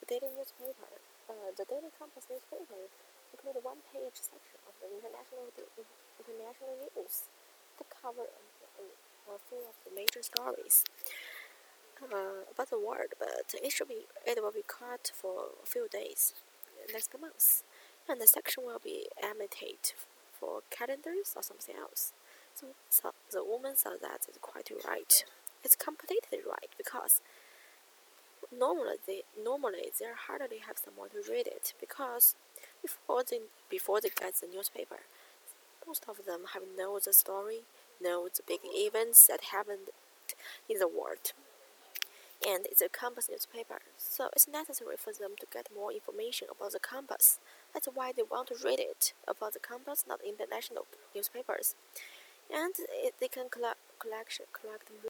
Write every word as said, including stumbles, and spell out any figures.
daily newspaper. Uh, the Daily Compass newspaper include a one-page section of the international international news that cover a, a few of the major stories uh, about the world, but it should be it will be cut for a few days next month, and the section will be annotated for calendars or something else. So, so the woman said that is quite right. It's completely right because normally they normally they hardly have someone to read it because before they before they get the newspaper, most of them have know the story, know the big events that happened in the world, and it's a campus newspaper, so it's necessary for them to get more information about the campus. That's why they want to read it about the campus, not international newspapers, and it, they can collect collection collect more.